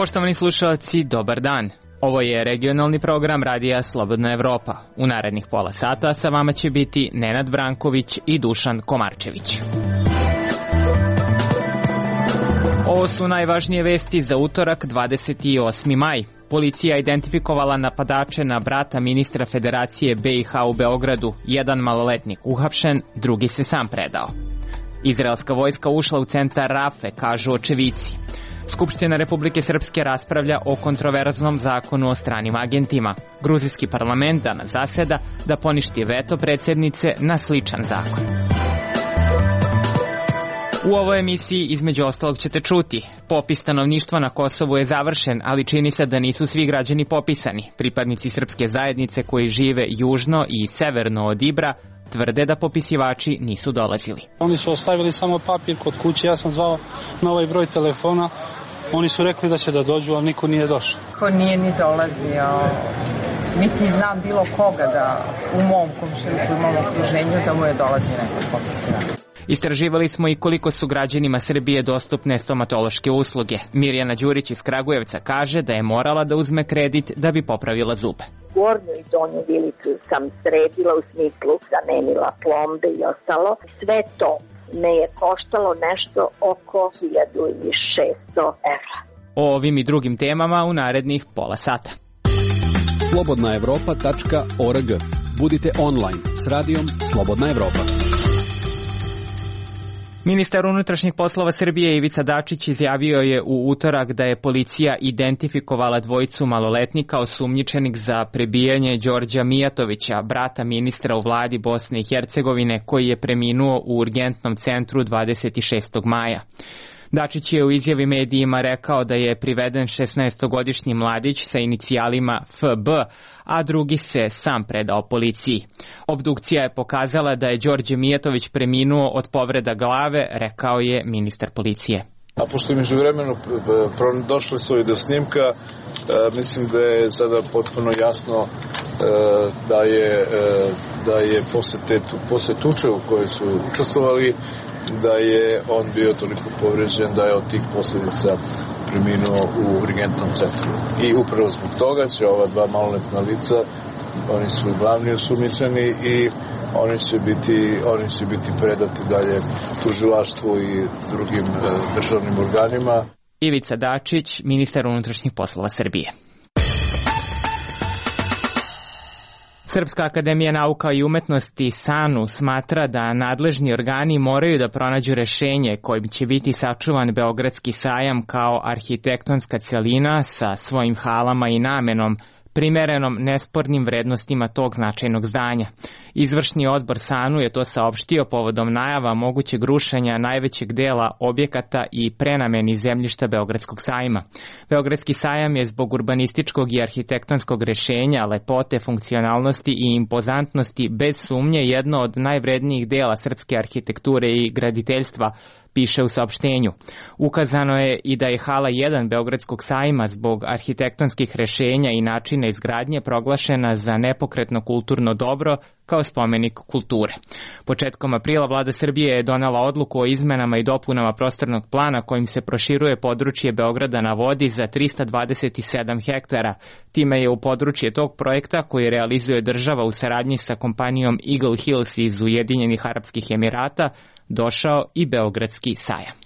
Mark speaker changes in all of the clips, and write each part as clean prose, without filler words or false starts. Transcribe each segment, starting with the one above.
Speaker 1: Poštovani slušalci, dobar dan. Ovo je regionalni program Radija Slobodna Evropa. U narednih pola sata sa vama će biti Nenad Branković i Dušan Komarčević. Ovo su najvažnije vesti za utorak 28. maj. Policija identifikovala napadače na brata ministra Federacije BiH u Beogradu. Jedan maloletnik uhapšen, drugi se sam predao. Izraelska vojska ušla u centar Rafe, kažu očevici. Skupština Republike Srpske raspravlja o kontroverznom zakonu o stranim agentima. Gruzijski parlament danas zaseda da poništi veto predsjednice na sličan zakon. U ovoj emisiji između ostalog ćete čuti. Popis stanovništva na Kosovu je završen, ali čini se da nisu svi građani popisani. Pripadnici srpske zajednice koji žive južno i severno od Ibra tvrde da popisivači nisu dolazili.
Speaker 2: Oni su ostavili samo papir kod kuće, ja sam zvao na ovaj broj telefona, oni su rekli da će da dođu, ali niko nije došao.
Speaker 3: Ko nije ni dolazio, niti znam bilo koga da u mom komšiluku, u mom okruženju da mu je dolazi neko popisivanje.
Speaker 1: Istraživali smo i koliko su građanima Srbije dostupne stomatološke usluge. Mirjana Đurić iz Kragujevca kaže da je morala da uzme kredit da bi popravila zube.
Speaker 4: Gornju i donju vilicu sam sredila u smislu zamenila plombe i ostalo. Sve to me je koštalo nešto oko 1600 evra.
Speaker 1: O ovim i drugim temama u narednih pola sata.
Speaker 5: slobodnaevropa.org. Budite online s radijom Slobodna Evropa.
Speaker 1: Ministar unutrašnjih poslova Srbije Ivica Dačić izjavio je u utorak da je policija identifikovala dvojicu maloletnika osumnjičenih za prebijanje Đorđa Mijatovića, brata ministra u vladi Bosne i Hercegovine, koji je preminuo u urgentnom centru 26. maja. Dačić je u izjavi medijima rekao da je priveden 16-godišnji mladić sa inicijalima FB, a drugi se sam predao policiji. Obdukcija je pokazala da je Đorđe Mijatović preminuo od povreda glave, rekao je ministar policije.
Speaker 6: A pošto je međuvremeno došli su i do snimka, mislim da je sada potpuno jasno da je posle tuče u kojoj su učestvovali, da je on bio toliko povređen da je od tih posljedica preminuo u urgentnom centru. I upravo zbog toga će ova dva maloletna lica, oni su glavni osumnjičeni i oni će biti predati dalje tužilaštvu i drugim državnim organima.
Speaker 1: Ivica Dačić, ministar unutrašnjih poslova Srbije. Srpska akademija nauka i umetnosti SANU smatra da nadležni organi moraju da pronađu rešenje kojim će biti sačuvan Beogradski sajam kao arhitektonska celina sa svojim halama i namenom, primerenom nespornim vrednostima tog značajnog zdanja. Izvršni odbor SANU je to saopštio povodom najava mogućeg rušenja najvećeg dela objekata i prenameni zemljišta Beogradskog sajma. Beogradski sajam je zbog urbanističkog i arhitektonskog rešenja, lepote, funkcionalnosti i impozantnosti bez sumnje jedno od najvrednijih dela srpske arhitekture i graditeljstva, piše u saopštenju. Ukazano je i da je hala 1 Beogradskog sajma zbog arhitektonskih rešenja i načina izgradnje proglašena za nepokretno kulturno dobro kao spomenik kulture. Početkom aprila vlada Srbije je donela odluku o izmenama i dopunama prostornog plana kojim se proširuje područje Beograda na vodi za 327 hektara. Time je u područje tog projekta koji realizuje država u saradnji sa kompanijom Eagle Hills iz Ujedinjenih Arapskih Emirata došao i Beogradski sajam.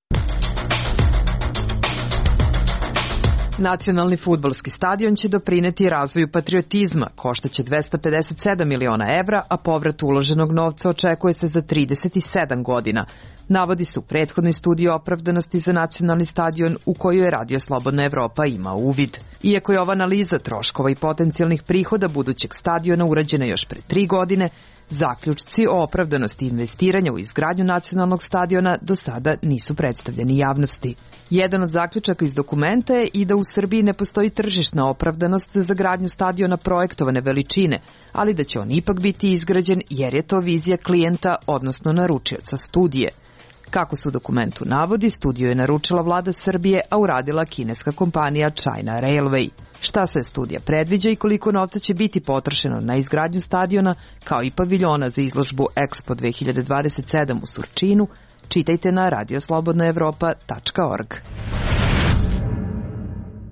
Speaker 7: Nacionalni fudbalski stadion će doprineti razvoju patriotizma, koštaće 257 miliona evra, a povrat uloženog novca očekuje se za 37 godina. Navodi se u prethodnoj studiji opravdanosti za nacionalni stadion u koju je Radio Slobodna Evropa imao uvid. Iako je ova analiza troškova i potencijalnih prihoda budućeg stadiona urađena još pre 3 godine, zaključci o opravdanosti investiranja u izgradnju nacionalnog stadiona do sada nisu predstavljeni javnosti. Jedan od zaključaka iz dokumenta je i da u Srbiji ne postoji tržišna opravdanost za gradnju stadiona projektovane veličine, ali da će on ipak biti izgrađen jer je to vizija klijenta, odnosno naručioca studije. Kako se u dokumentu navodi, studiju je naručila vlada Srbije, a uradila kineska kompanija China Railway. Šta sve studija predviđa i koliko novca će biti potrošeno na izgradnju stadiona, kao i paviljona za izložbu Expo 2027 u Surčinu, čitajte na radioslobodnaevropa.org.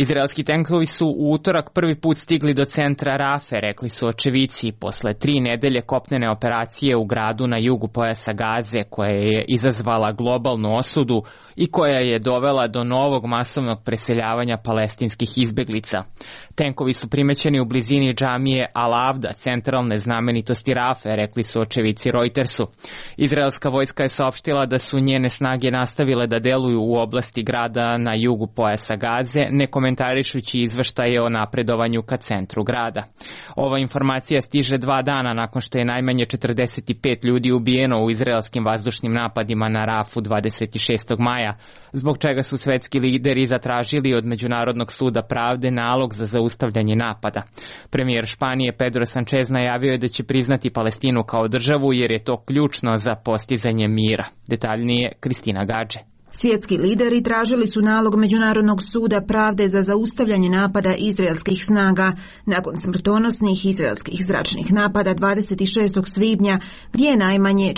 Speaker 1: Izraelski tenkovi su u utorak prvi put stigli do centra Rafe, rekli su očevici, posle 3 nedelje kopnene operacije u gradu na jugu pojasa Gaze, koja je izazvala globalnu osudu i koja je dovela do novog masovnog preseljavanja palestinskih izbeglica. Tenkovi su primećeni u blizini džamije Al-Avda, centralne znamenitosti Rafe, rekli su očevici Reutersu. Izraelska vojska je saopštila da su njene snage nastavile da deluju u oblasti grada na jugu pojasa Gaze, ne komentarišući izveštaje o napredovanju ka centru grada. Ova informacija stiže 2 dana nakon što je najmanje 45 ljudi ubijeno u izraelskim vazdušnim napadima na Rafu 26. maja, zbog čega su svetski lideri zatražili od Međunarodnog suda pravde nalog za zaustavljanje napada. Premijer Španije Pedro Sánchez najavio je da će priznati Palestinu kao državu jer je to ključno za postizanje mira. Detaljnije Kristina Gađe.
Speaker 8: Svjetski lideri tražili su nalog Međunarodnog suda pravde za zaustavljanje napada izraelskih snaga nakon smrtonosnih izraelskih zračnih napada 26. svibnja, gdje je najmanje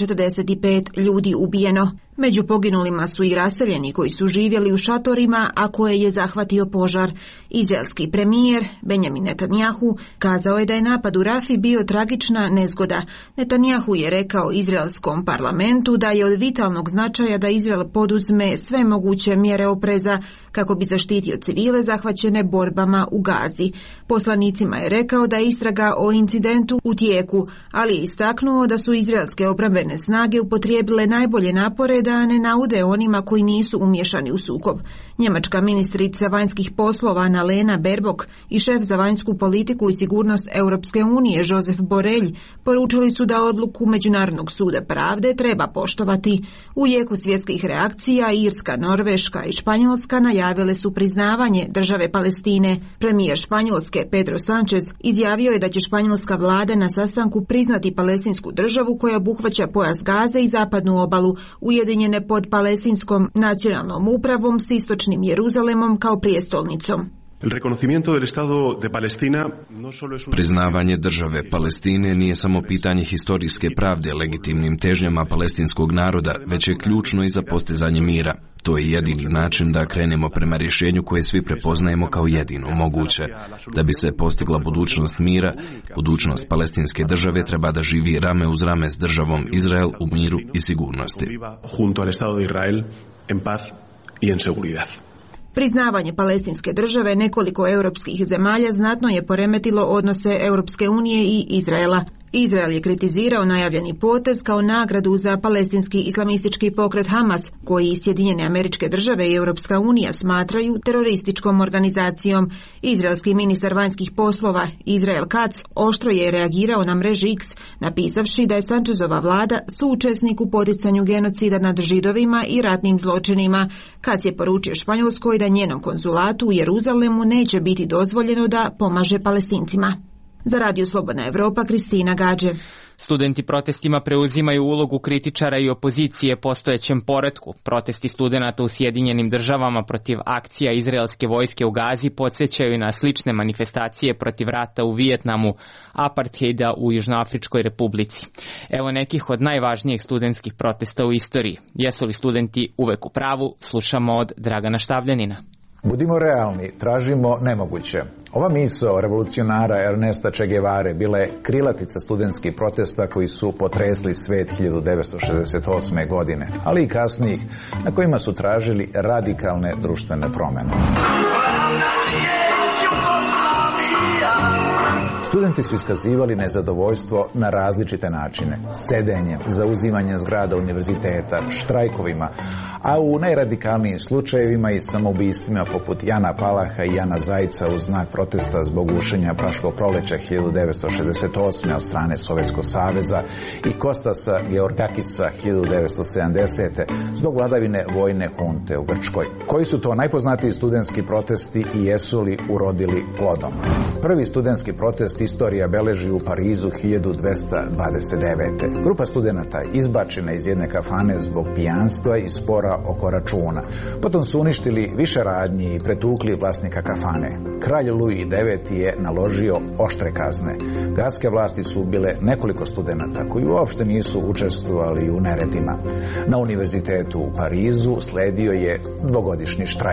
Speaker 8: 45 ljudi ubijeno. Među poginulima su i raseljeni koji su živjeli u šatorima, a koje je zahvatio požar. Izraelski premijer Benjamin Netanjahu kazao je da je napad u Rafi bio tragična nezgoda. Netanjahu je rekao izraelskom parlamentu da je od vitalnog značaja da Izrael poduzme sve moguće mjere opreza kako bi zaštitio civile zahvaćene borbama u Gazi. Poslanicima je rekao da je istraga o incidentu u tijeku, ali je istaknuo da su izraelske obrambene snage upotrijebile najbolje napore da ne naude onima koji nisu umješani u sukob. Njemačka ministrica vanjskih poslova Annalena Baerbock i šef za vanjsku politiku i sigurnost Europske unije Josep Borrell poručili su da odluku Međunarodnog suda pravde treba poštovati. U jeku svjetskih reakcija Irska, Norveška i Španjolska najavile su priznavanje države Palestine. Premijer Španjolske Pedro Sánchez izjavio je da će španjolska vlada na sastanku priznati palestinsku državu koja obuhvaća pojas Gaze i zapadnu obalu, ujedinjene pod palestinskom nacionalnom upravom s istočnim Jeruzalemom kao prijestolnicom.
Speaker 9: Priznavanje države Palestine nije samo pitanje historijske pravde legitimnim težnjama palestinskog naroda, već je ključno i za postizanje mira. To je jedini način da krenemo prema rješenju koje svi prepoznajemo kao jedino moguće. Da bi se postigla budućnost mira, budućnost palestinske države treba da živi rame uz rame s državom Izrael u miru i sigurnosti.
Speaker 8: Priznavanje palestinske države nekoliko europskih zemalja znatno je poremetilo odnose Europske unije i Izraela. Izrael je kritizirao najavljeni potez kao nagradu za palestinski islamistički pokret Hamas, koji Sjedinjene Američke Države i Europska unija smatraju terorističkom organizacijom. Izraelski ministar vanjskih poslova Israel Katz oštro je reagirao na mreži X, napisavši da je Sančezova vlada suučesnik u poticanju genocida nad Židovima i ratnim zločinima. Katz je poručio Španjolskoj da njenom konzulatu u Jeruzalemu neće biti dozvoljeno da pomaže Palestincima. Za Radio Slobodna Evropa, Kristina Gađe.
Speaker 1: Studenti protestima preuzimaju ulogu kritičara i opozicije postojećem poretku. Protesti studenata u Sjedinjenim Državama protiv akcija izraelske vojske u Gazi podsjećaju na slične manifestacije protiv rata u Vijetnamu, apartheida u Južnoafričkoj republici. Evo nekih od najvažnijih studentskih protesta u istoriji. Jesu li studenti uvek u pravu? Slušamo od Dragana Štavljanina.
Speaker 10: Budimo realni, tražimo nemoguće. Ova misao revolucionara Ernesta Che Guevare bila je krilatica studentskih protesta koji su potresli svet 1968. godine, ali i kasnijih, na kojima su tražili radikalne društvene promjene. Studenti su iskazivali nezadovoljstvo na različite načine. Sedenjem, zauzimanjem zgrada univerziteta, štrajkovima, a u najradikalnijim slučajevima i samoubistvima poput Jana Palaha i Jana Zajca u znak protesta zbog gušenja Praškog proleća 1968. od strane Sovjetskog saveza i Kostasa Georgakisa 1970. zbog vladavine vojne hunte u Grčkoj. Koji su to najpoznatiji studentski protesti i jesu li urodili plodom? Prvi studentski protest istorija beleži u Parizu 1229. Grupa studenata izbačena iz jedne kafane zbog pijanstva i spora oko računa. Potom su uništili više radnji i pretukli vlasnika kafane. Kralj Louis IX je naložio oštre kazne. Gradske vlasti su ubile nekoliko studenata koji uopšte nisu učestvovali u neredima. Na univerzitetu u Parizu sledio je dvogodišnji štrajk.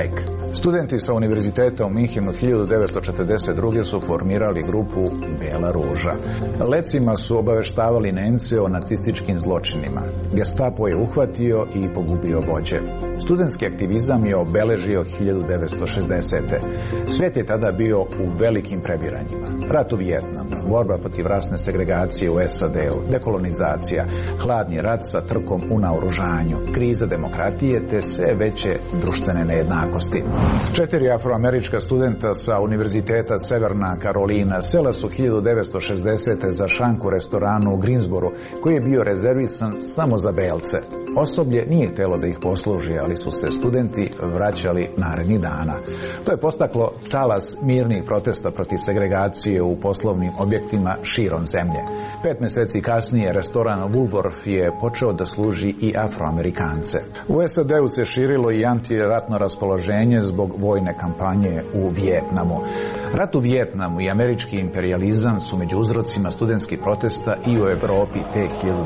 Speaker 10: Studenti sa univerziteta u Minhenu 1942. su formirali grupu Bela ruža. Lecima su obaveštavali Nemce o nacističkim zločinima. Gestapo je uhvatio i pogubio vođe. Studentski aktivizam je obeležio 1960. Svet je tada bio u velikim previranjima. Rat u Vijetnamu, borba protiv rasne segregacije u SAD-u, dekolonizacija, hladni rat sa trkom u naoružanju, kriza demokratije te sve veće društvene nejednakosti. 4 afroamerička studenta sa Univerziteta Severna Karolina sela su 1960. za šank u restoranu u Greensboro, koji je bio rezervisan samo za belce. Osoblje nije htjelo da ih posluži, ali su se studenti vraćali narednih dana. To je postaklo talas mirnih protesta protiv segregacije u poslovnim objektima širom zemlje. 5 mjeseci kasnije restoran Woolworth je počeo da služi i afroamerikance. U SAD-u se širilo i antiratno raspoloženje zbog vojne kampanje u Vijetnamu. Rat u Vijetnamu i američki imperijalizam su među uzrocima studentskih protesta i u Evropi te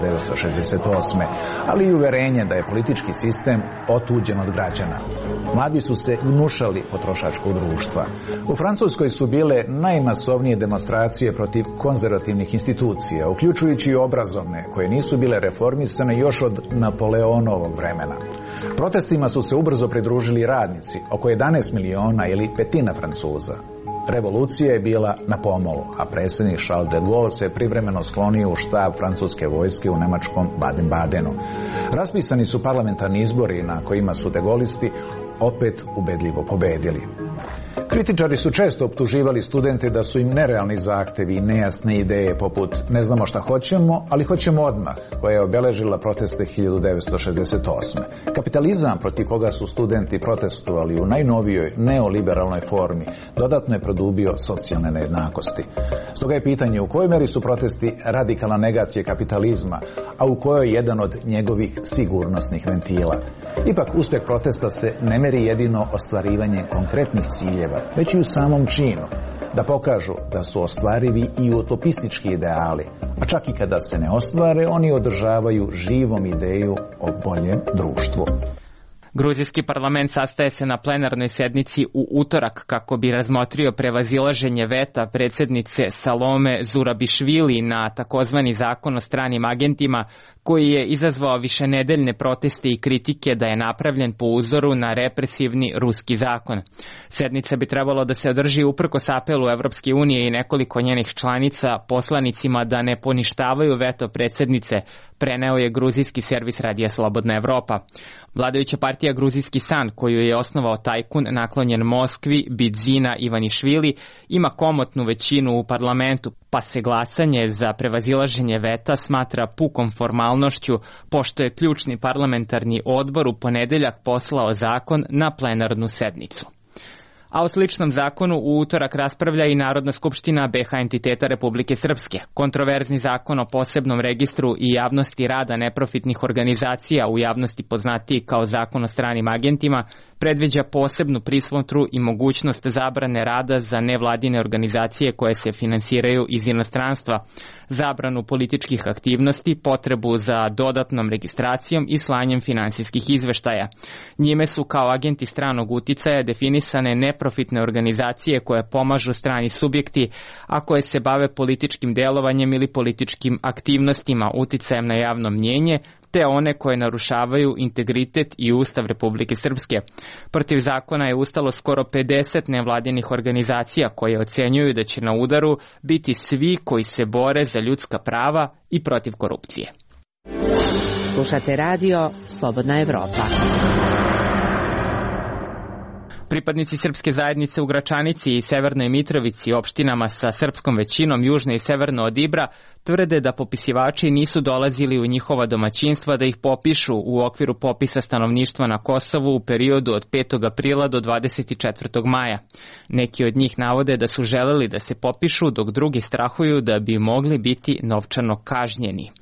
Speaker 10: 1968. ali i uverenje da je politički sistem otuđen od građana. Mladi su se gnušali potrošačkog društva. U Francuskoj su bile najmasovnije demonstracije protiv konzervativnih institucija, uključujući i obrazovne, koje nisu bile reformisane još od Napoleonovog vremena. Protestima su se ubrzo pridružili radnici, oko 11 miliona ili petina Francuza. Revolucija je bila na pomolu, a predsjednik Charles de Gaulle se privremeno sklonio u štab francuske vojske u nemačkom Baden-Badenu. Raspisani su parlamentarni izbori na kojima su de Gaullisti opet ubedljivo pobedili. Kritičari su često optuživali studente da su im nerealni zahtevi i nejasne ideje poput ne znamo šta hoćemo, ali hoćemo odmah, koja je obeležila proteste 1968. Kapitalizam protiv koga su studenti protestovali u najnovijoj neoliberalnoj formi dodatno je produbio socijalne nejednakosti. Stoga je pitanje u kojoj meri su protesti radikalna negacija kapitalizma, a u kojoj je jedan od njegovih sigurnosnih ventila. Ipak uspjeh protesta se ne meri jedino ostvarivanje konkretnih ciljeva, već i u samom činu, da pokažu da su ostvarivi i utopistički ideali, a čak i kada se ne ostvare, oni održavaju živom ideju o boljem društvu.
Speaker 1: Gruzijski parlament sastaje se na plenarnoj sednici u utorak kako bi razmotrio prevazilaženje veta predsjednice Salome Zurabišvili na takozvani zakon o stranim agentima, koji je izazvao višenedeljne proteste i kritike da je napravljen po uzoru na represivni ruski zakon. Sednica bi trebalo da se održi uprkos apelu Evropske unije i nekoliko njenih članica poslanicima da ne poništavaju veto predsjednice, preneo je gruzijski servis Radija Slobodna Evropa. Vladajuća partija Gruzijski san, koju je osnovao tajkun naklonjen Moskvi Bidzina Ivanišvili, ima komotnu većinu u parlamentu, pa se glasanje za prevazilaženje veta smatra pukom formalnošću, pošto je ključni parlamentarni odbor u ponedeljak poslao zakon na plenarnu sednicu. A o sličnom zakonu u utorak raspravlja i Narodna skupština BiH entiteta Republike Srpske. Kontroverzni zakon o posebnom registru i javnosti rada neprofitnih organizacija, u javnosti poznatiji kao zakon o stranim agentima, predviđa posebnu prismotru i mogućnost zabrane rada za nevladine organizacije koje se finansiraju iz inostranstva, zabranu političkih aktivnosti, potrebu za dodatnom registracijom i slanjem finansijskih izveštaja. Njime su kao agenti stranog uticaja definisane neprofitne organizacije koje pomažu strani subjekti, a koje se bave političkim delovanjem ili političkim aktivnostima uticajem na javno mnjenje, te one koje narušavaju integritet i Ustav Republike Srpske. Protiv zakona je ustalo skoro 50 nevladinih organizacija koje ocenjuju da će na udaru biti svi koji se bore za ljudska prava i protiv korupcije.
Speaker 11: Slušate radio Slobodna Evropa.
Speaker 1: Pripadnici srpske zajednice u Gračanici i Severnoj Mitrovici, opštinama sa srpskom većinom južno i severno od Ibra, tvrde da popisivači nisu dolazili u njihova domaćinstva da ih popišu u okviru popisa stanovništva na Kosovu u periodu od 5. aprila do 24. maja. Neki od njih navode da su želeli da se popišu, dok drugi strahuju da bi mogli biti novčano kažnjeni.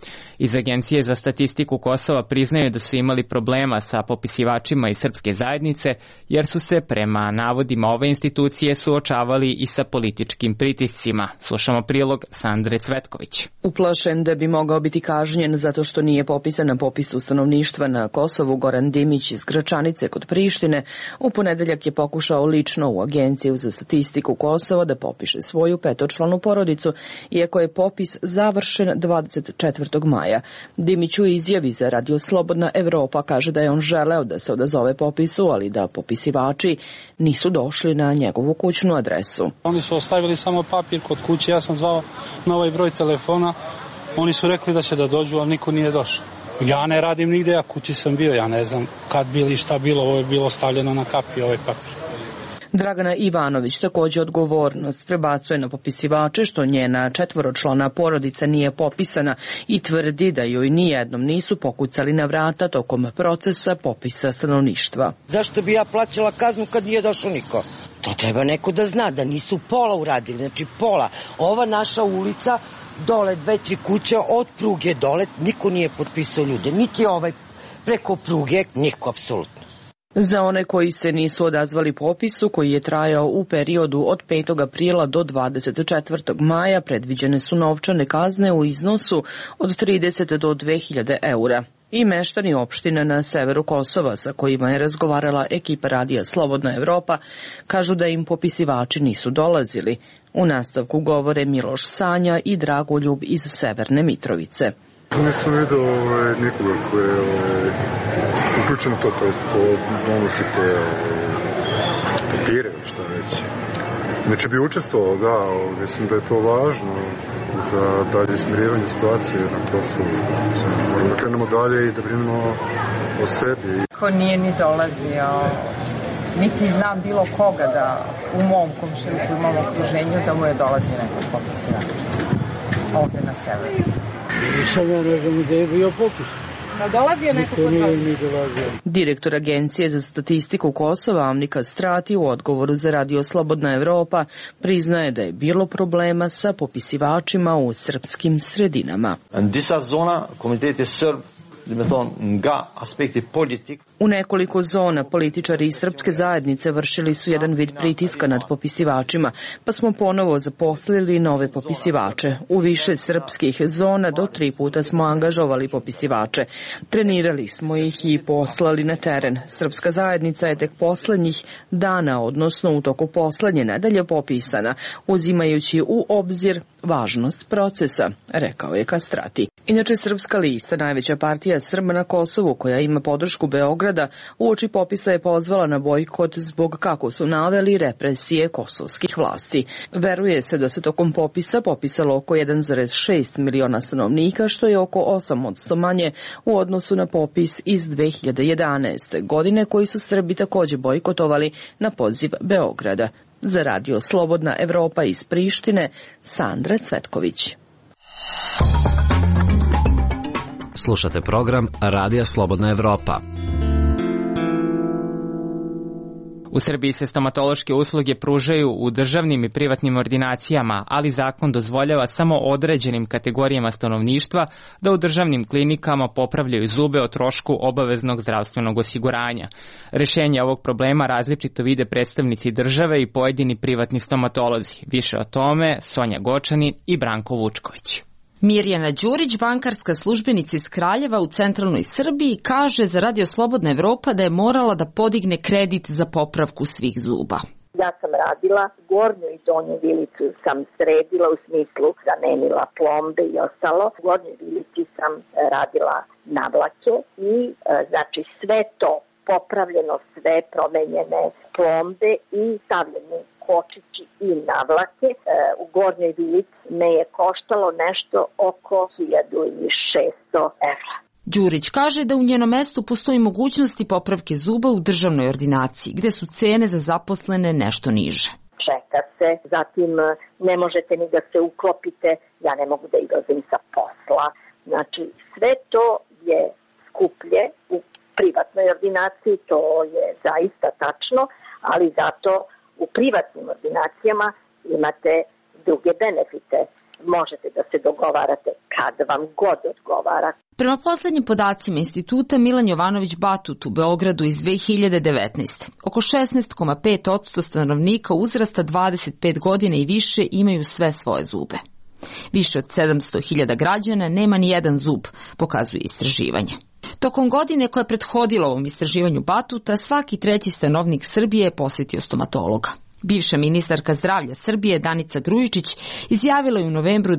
Speaker 1: Iz Agencije za statistiku Kosova priznaju da su imali problema sa popisivačima iz srpske zajednice, jer su se prema navodima ove institucije suočavali i sa političkim pritiscima. Slušamo prilog Sandre Cvetković.
Speaker 12: Uplašen da bi mogao biti kažnjen zato što nije popisan na popisu stanovništva na Kosovu, Goran Dimić iz Gračanice kod Prištine u ponedeljak je pokušao lično u Agenciju za statistiku Kosova da popiše svoju petočlanu porodicu, iako je popis završen 24. maja. Dimić u izjavi za Radio Slobodna Evropa kaže da je on želeo da se odazove popisu, ali da popisivači nisu došli na njegovu kućnu adresu.
Speaker 2: Oni su ostavili samo papir kod kuće, ja sam zvao na ovaj broj telefona, oni su rekli da će da dođu, ali niko nije došao. Ja ne radim nigde, ja kući sam bio, ja ne znam kad bili šta bilo, ovo je bilo stavljeno na kapi, ovaj papir.
Speaker 12: Dragana Ivanović takođe odgovornost prebacuje na popisivače što njena četvoročlana porodica nije popisana i tvrdi da joj nijednom nisu pokucali na vrata tokom procesa popisa stanovništva.
Speaker 13: Zašto bi ja plaćala kaznu kad nije došao niko? To treba neko da zna, da nisu pola uradili, znači pola. Ova naša ulica, dole 2-3 kuće od pruge dole, niko nije potpisao ljude, niti ovaj preko pruge, niko apsolutno.
Speaker 12: Za one koji se nisu odazvali popisu, koji je trajao u periodu od 5. aprila do 24. maja, predviđene su novčane kazne u iznosu od 30 do 2000 eura. I meštani opština na severu Kosova sa kojima je razgovarala ekipa Radija Slobodna Evropa kažu da im popisivači nisu dolazili. U nastavku govore Miloš Sanja i Dragoljub iz Severne Mitrovice.
Speaker 14: Nisam vidio nikoga koji je uključeno to, to jest donosite papire, šta reći. Znači bi učestvovao, da, mislim da je to važno za dalje smirivanje situacije na Kosovu. Moramo da krenemo dalje i da brinemo o sebi.
Speaker 3: Ko nije ni dolazio, niti znam bilo koga da u mom komšiluku, u mom okruženju da mu je dolazi neko popisivač ovde na severu.
Speaker 15: Samo ne znam da je bio popis.
Speaker 3: Dolazio neko kod
Speaker 15: vas?
Speaker 12: Direktor Agencije za statistiku Kosova Amnika Strati u odgovoru za Radio Slobodna Evropa priznaje da je bilo problema sa popisivačima u srpskim sredinama.
Speaker 16: Disa zona komiteti Srb
Speaker 12: U nekoliko zona političari iz srpske zajednice vršili su jedan vid pritiska nad popisivačima, pa smo ponovo zaposlili nove popisivače. U više srpskih zona do 3 puta smo angažovali popisivače. Trenirali smo ih i poslali na teren. Srpska zajednica je tek poslednjih dana, odnosno u toku poslednje nedelje popisana, uzimajući u obzir važnost procesa, rekao je Kastrati. Inače, Srpska lista, najveća partija Srba na Kosovu koja ima podršku Beograda, uoči popisa je pozvala na bojkot zbog, kako su naveli, represije kosovskih vlasti. Veruje se da se tokom popisa popisalo oko 1,6 miliona stanovnika, što je oko 8% manje u odnosu na popis iz 2011. godine, koji su Srbi takođe bojkotovali na poziv Beograda. Za Radio Slobodna Evropa iz Prištine, Sandra Cvetković.
Speaker 17: Slušate program Radija Slobodna Evropa.
Speaker 1: U Srbiji se stomatološke usluge pružaju u državnim i privatnim ordinacijama, ali zakon dozvoljava samo određenim kategorijama stanovništva da u državnim klinikama popravljaju zube o trošku obaveznog zdravstvenog osiguranja. Rešenje ovog problema različito vide predstavnici države i pojedini privatni stomatolozi. Više o tome Sonja Gočanin i Branko Vučković.
Speaker 18: Mirjana Đurić, bankarska službenica iz Kraljeva u centralnoj Srbiji, kaže za Radio Slobodna Evropa da je morala da podigne kredit za popravku svih zuba.
Speaker 4: Ja sam radila gornju i donju vilicu, sam sredila u smislu zamenila plombe i ostalo. U gornjoj vilici sam radila navlake i znači sve to popravljeno, sve promenjene plombe i stavljene kočići i navlake. U gornjoj vilici me je koštalo nešto oko 1600 evra.
Speaker 18: Đurić kaže da u njenom mestu postoji mogućnosti popravke zuba u državnoj ordinaciji, gde su cene za zaposlene nešto niže.
Speaker 4: Čeka se, zatim ne možete ni da se uklopite, ja ne mogu da izlazim sa posla. Znači, sve to je skuplje u privatnoj ordinaciji, to je zaista tačno, ali zato u privatnim ordinacijama imate druge benefite. možete da se dogovarate kad vam god odgovara.
Speaker 18: Prema poslednjim podacima instituta Milan Jovanović Batut u Beogradu iz 2019. Oko 16,5% stanovnika uzrasta 25 godina i više imaju sve svoje zube. Više od 700.000 građana nema ni jedan zub, pokazuje istraživanje. Tokom godine koja je prethodila ovom istraživanju Batuta, svaki treći stanovnik Srbije je posetio stomatologa. Bivša ministarka zdravlja Srbije Danica Grujičić izjavila je u novembru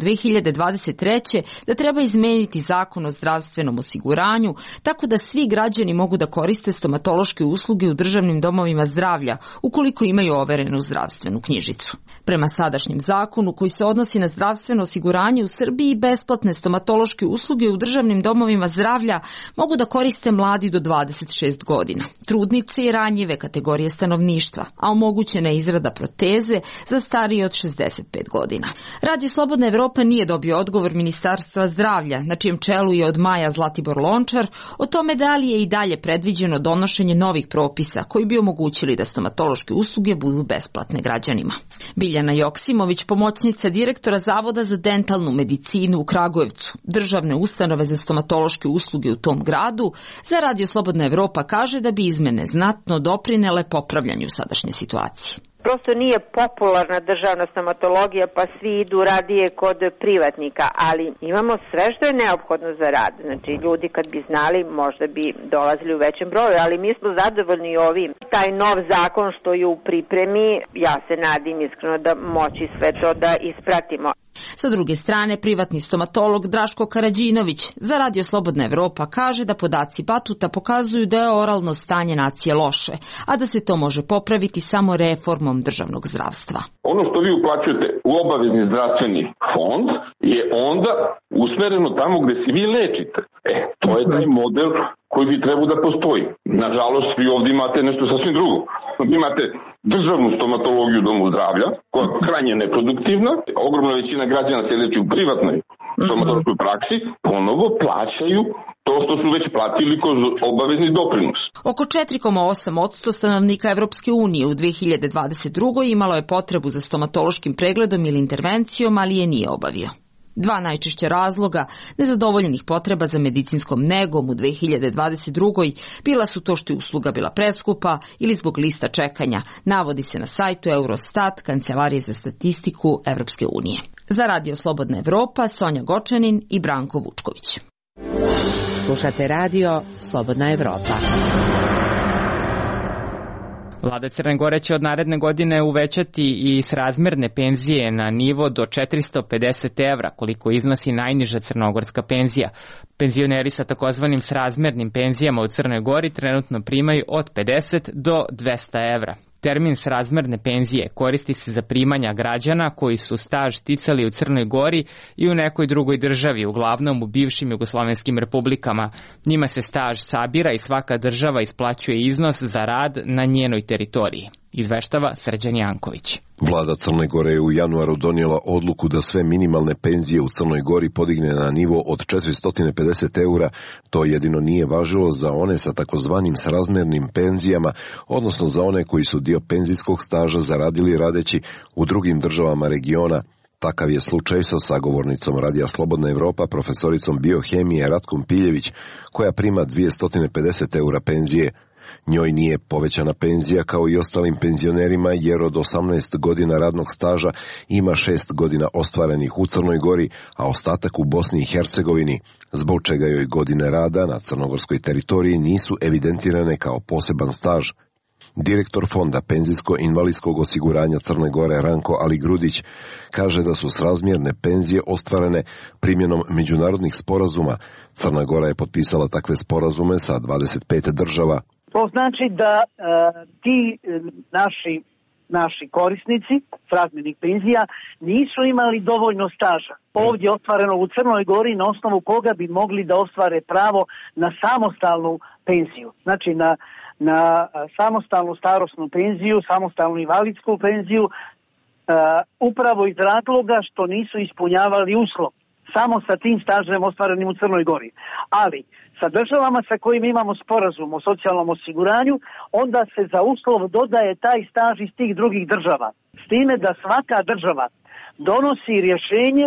Speaker 18: 2023. da treba izmeniti zakon o zdravstvenom osiguranju tako da svi građani mogu da koriste stomatološke usluge u državnim domovima zdravlja ukoliko imaju overenu zdravstvenu knjižicu. Prema sadašnjem zakonu koji se odnosi na zdravstveno osiguranje u Srbiji, besplatne stomatološke usluge u državnim domovima zdravlja mogu da koriste mladi do 26 godina, trudnice i ranjive kategorije stanovništva, a omogućena je izrada proteze za starije od 65 godina. Radio Slobodna Evropa nije dobio odgovor Ministarstva zdravlja, na čijem čelu je od maja Zlatibor Lončar, o tome da li je i dalje predviđeno donošenje novih propisa koji bi omogućili da stomatološke usluge budu besplatne građanima. Biljana Joksimović, pomoćnica direktora Zavoda za dentalnu medicinu u Kragujevcu, državne ustanove za stomatološke usluge u tom gradu, za Radio Slobodna Evropa kaže da bi izmene znatno doprinele popravljanju sadašnje situacije.
Speaker 19: Prosto nije popularna državna stomatologija, pa svi idu radije kod privatnika, ali imamo sve što je neophodno za rad. Znači, ljudi kad bi znali, možda bi dolazili u većem broju, ali mi smo zadovoljni ovim. Taj nov zakon što je u pripremi, ja se nadim iskreno da moći sve to da ispratimo.
Speaker 18: Sa druge strane, privatni stomatolog Draško Karađinović za Radio Slobodna Evropa kaže da podaci Batuta pokazuju da je oralno stanje nacije loše, a da se to može popraviti samo reformom državnog zdravstva.
Speaker 20: Ono što vi uplaćujete u obavezni zdravstveni fond je onda usmereno tamo gde se vi lečite. To je taj model koji bi trebao da postoji. Nažalost, vi ovdje imate nešto sasvim drugo. Imate državnu stomatologiju u domu zdravlja, koja je krajnje neproduktivna. Ogromna većina građana se leči u privatnoj stomatološkoj praksi, ponovo plaćaju to što su već platili kroz obavezni doprinos.
Speaker 18: Oko 4,8% stanovnika Evropske unije u 2022. imalo je potrebu za stomatološkim pregledom ili intervencijom, ali je nije obavio. Dva najčešća razloga nezadovoljenih potreba za medicinskom negom u 2022. bila su to što je usluga bila preskupa ili zbog lista čekanja, navodi se na sajtu Eurostat, Kancelarije za statistiku Evropske unije. Za Radio Slobodna Evropa, Sonja Gočanin i Branko Vučković.
Speaker 11: Slušate Radio Slobodna Evropa.
Speaker 1: Vlada Crne Gore će od naredne godine uvećati i srazmerne penzije na nivo do 450 evra, koliko iznosi najniža crnogorska penzija. Penzioneri sa takozvanim srazmernim penzijama u Crnoj Gori trenutno primaju od 50 do 200 evra. Termin srazmerne penzije koristi se za primanja građana koji su staž sticali u Crnoj Gori i u nekoj drugoj državi, uglavnom u bivšim jugoslovenskim republikama. Njima se staž sabira i svaka država isplaćuje iznos za rad na njenoj teritoriji. Izveštava Srđan Janković.
Speaker 21: Vlada Crne Gore je u januaru donijela odluku da sve minimalne penzije u Crnoj Gori podigne na nivo od 450 eura. To jedino nije važilo za one sa takozvanim srazmernim penzijama, odnosno za one koji su dio penzijskog staža zaradili radeći u drugim državama regiona. Takav je slučaj sa sagovornicom Radija Slobodna Evropa, profesoricom biohemije Ratkom Piljević, koja prima 250 eura penzije. Njoj nije povećana penzija kao i ostalim penzionerima jer od 18 godina radnog staža ima 6 godina ostvarenih u Crnoj Gori, a ostatak u Bosni i Hercegovini, zbog čega joj godine rada na crnogorskoj teritoriji nisu evidentirane kao poseban staž. Direktor Fonda penzijsko-invalidskog osiguranja Crne Gore Ranko Aligrudić kaže da su srazmjerne penzije ostvarene primjenom međunarodnih sporazuma. Crna Gora je potpisala takve sporazume sa 25 država.
Speaker 22: To znači da ti naši korisnici srazmjernih penzija nisu imali dovoljno staža. Ovdje ostvareno u Crnoj Gori na osnovu koga bi mogli da ostvare pravo na samostalnu penziju. Znači na samostalnu starosnu penziju, samostalnu invalidsku penziju, upravo iz razloga što nisu ispunjavali uslov. Samo sa tim stažem ostvarenim u Crnoj Gori. Ali sa državama sa kojim imamo sporazum o socijalnom osiguranju, onda se za uslov dodaje taj staž iz tih drugih država. S time da svaka država donosi rješenje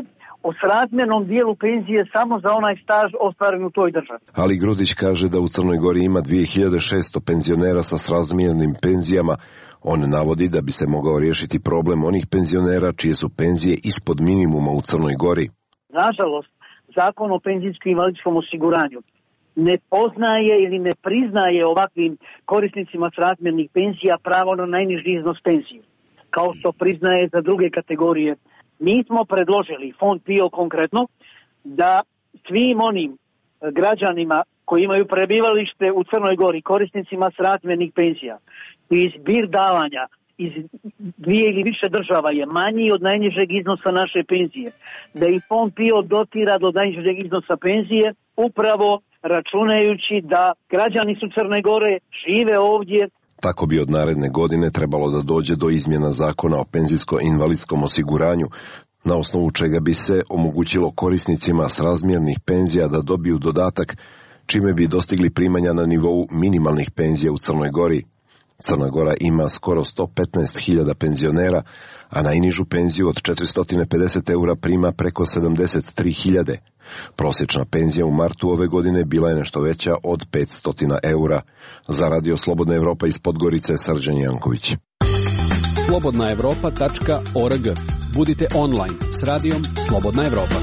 Speaker 22: o srazmjernom dijelu penzije samo za onaj staž ostvaren u toj državi.
Speaker 21: Ali Grudić kaže da u Crnoj Gori ima 2600 penzionera sa srazmjernim penzijama. On navodi da bi se mogao riješiti problem onih penzionera čije su penzije ispod minimuma u Crnoj Gori.
Speaker 22: Nažalost, Zakon o penzijskom i invalidskom osiguranju ne poznaje ili ne priznaje ovakvim korisnicima srazmjernih penzija pravo na najniži iznos penzije, kao što priznaje za druge kategorije. Mi smo predložili, Fond PIO konkretno, da svim onim građanima koji imaju prebivalište u Crnoj Gori, korisnicima srazmjernih penzija, i zbir davanja iz dvije ili više država je manji od najnižeg iznosa naše penzije, da i Fond PIO dotira do najnižeg iznosa penzije, upravo računajući da građani su Crne Gore, žive ovdje.
Speaker 21: Tako bi od naredne godine trebalo da dođe do izmjena zakona o penzijsko-invalidskom osiguranju, na osnovu čega bi se omogućilo korisnicima srazmjernih penzija da dobiju dodatak, čime bi dostigli primanja na nivou minimalnih penzija u Crnoj Gori. Crna Gora ima skoro 115.000 penzionera, a najnižu penziju od 450 eura prima preko 73.000. Prosječna penzija u martu ove godine bila je nešto veća od 500 eura. Za Radio Slobodna Evropa iz Podgorice, Srđan Janković.
Speaker 5: slobodnaevropa.org. Budite online s radijom Slobodna Evropa.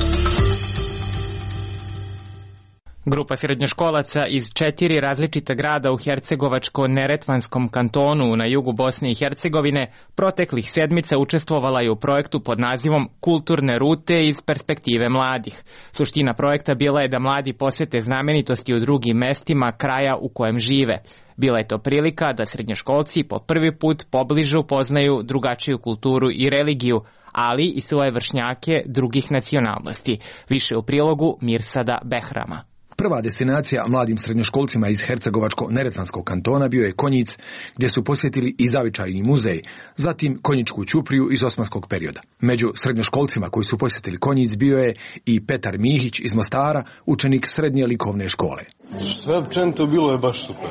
Speaker 1: Grupa srednjoškolaca iz 4 različita grada u Hercegovačko-Neretvanskom kantonu na jugu Bosne i Hercegovine proteklih sedmica učestvovala je u projektu pod nazivom Kulturne rute iz perspektive mladih. Suština projekta bila je da mladi posvete znamenitosti u drugim mestima kraja u kojem žive. Bila je to prilika da srednjoškolci po prvi put pobliže upoznaju drugačiju kulturu i religiju, ali i svoje vršnjake drugih nacionalnosti. Više u prilogu Mirsada Behrama.
Speaker 6: Prva destinacija mladim srednjoškolcima iz Hercegovačko-Neretvanskog kantona bio je Konjic, gdje su posjetili i zavičajni muzej, zatim Konjičku ćupriju iz osmanskog perioda. Među srednjoškolcima koji su posjetili Konjic bio je i Petar Mihić iz Mostara, učenik srednje likovne škole.
Speaker 23: Sve općenito bilo je baš super.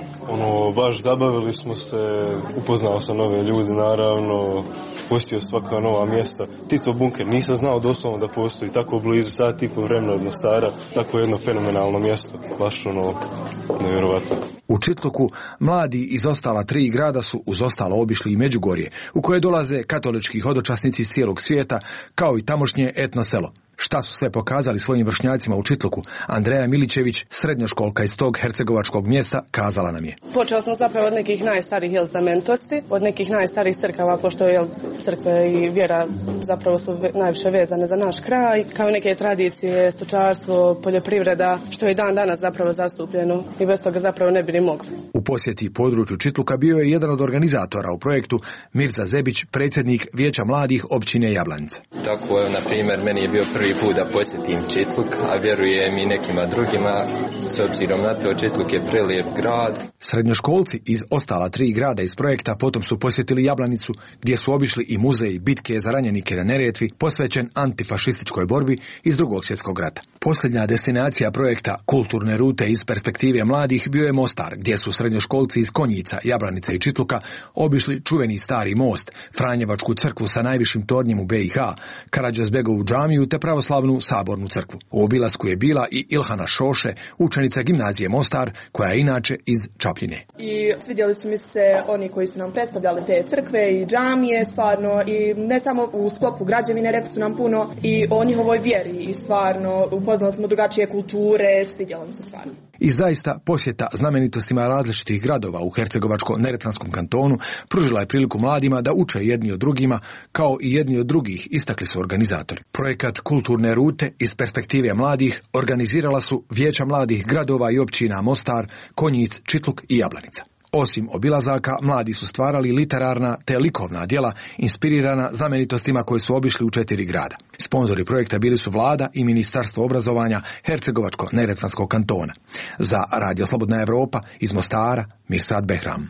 Speaker 23: Baš zabavili smo se, upoznao sam nove ljude, naravno, posjetio svaka nova mjesta. Tito bunker nisam znao doslovno da postoji tako blizu, sat i po vremena od Mostara, tako jedno fenomenalno mjesto, baš nevjerovatno.
Speaker 6: U Čitluku mladi iz ostala 3 grada su uz ostalo obišli i Međugorje, u koje dolaze katolički hodočasnici iz cijelog svijeta, kao i tamošnje etno selo. Šta su sve pokazali svojim vršnjacima u Čitluku, Andreja Milićević, srednjoškolka iz tog hercegovačkog mjesta, kazala nam je.
Speaker 24: Počeo sam zapravo od nekih najstarijih znamenitosti, od nekih najstarijih crkava, pošto je crkve i vjera zapravo su najviše vezane za naš kraj, kao neke tradicije, stočarstvo, poljoprivreda, što je dan danas zapravo zastupljeno i bez toga zapravo ne bi ni mogli.
Speaker 6: U posjeti području Čitluka bio je jedan od organizatora u projektu Mirza Zebić, predsjednik Vijeća mladih općine Jablanica.
Speaker 25: Tako, na primjer, meni je bio prvi put da posjetim Čitluk, a vjerujem i nekima drugima, s obzirom na to Čitluk je prelijep grad.
Speaker 6: Srednjoškolci iz ostala 3 grada iz projekta potom su posjetili Jablanicu, gdje su obišli i muzej bitke za ranjenike na Neretvi, posvećen antifašističkoj borbi iz Drugog svjetskog rata. Posljednja destinacija projekta Kulturne rute iz perspektive mladih bio je Mostar, gdje su srednjoškolci iz Konjica, Jablanice i Čitluka obišli čuveni stari most, Franjevačku crkvu sa najvišim tornjem u BiH, Karađozbegovu džamiju te pravoslavnu sabornu crkvu. U obilasku je bila i Ilhana Šoše, učenica gimnazije Mostar, koja je inače iz Čapljine.
Speaker 26: I svidjeli su mi se oni koji su nam predstavljali te crkve i džamije, stvarno, i ne samo u sklopu građevine, rekli su nam puno i o njihovoj vjeri i stvarno upoznali smo drugačije kulture, svidjelo mi se stvarno.
Speaker 6: I zaista posjeta znamenitostima različitih gradova u Hercegovačko-Neretvanskom kantonu pružila je priliku mladima da uče jedni od drugima, kao i jedni od drugih, istakli su organizatori. Projekat Kulturne rute iz perspektive mladih organizirala su Vijeća mladih gradova i općina Mostar, Konjic, Čitluk i Jablanica. Osim obilazaka, mladi su stvarali literarna te likovna djela inspirirana znamenitostima koje su obišli u 4 grada. Sponzori projekta bili su vlada i Ministarstvo obrazovanja Hercegovačko-Neretvanskog kantona. Za Radio Slobodna Evropa iz Mostara, Mirsad Behram.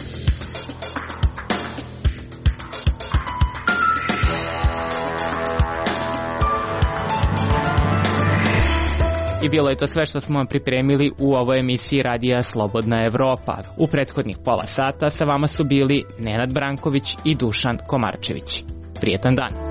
Speaker 1: I bilo je to sve što smo vam pripremili u ovoj emisiji Radija Slobodna Evropa. U prethodnih pola sata sa vama su bili Nenad Branković i Dušan Komarčević. Prijetan dan!